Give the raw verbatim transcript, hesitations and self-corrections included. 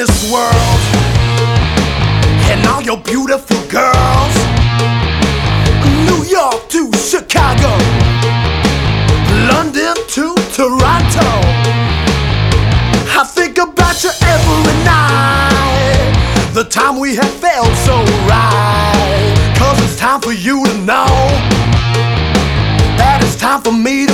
this world, and all your beautiful girls. New York to Chicago, London to Toronto. I think about you every night, the time we have felt so right. Cause it's time for you to know that it's time for me to